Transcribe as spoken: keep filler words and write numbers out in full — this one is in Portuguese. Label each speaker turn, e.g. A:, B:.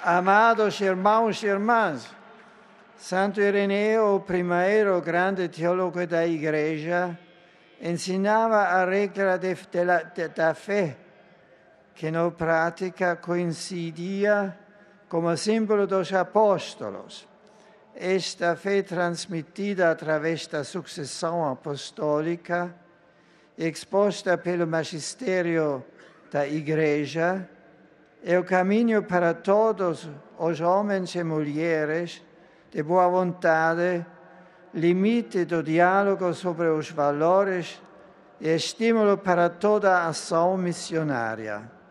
A: Amados irmãos e irmãs, Santo Ireneu, o primeiro grande teólogo da Igreja, ensinava a regra de, de la, de, da fé, que na prática coincidia como símbolo dos apóstolos. Esta fé transmitida através da sucessão apostólica, exposta pelo magistério da Igreja, é o caminho para todos os homens e mulheres de boa vontade, limite do diálogo sobre os valores e estímulo para toda a ação missionária.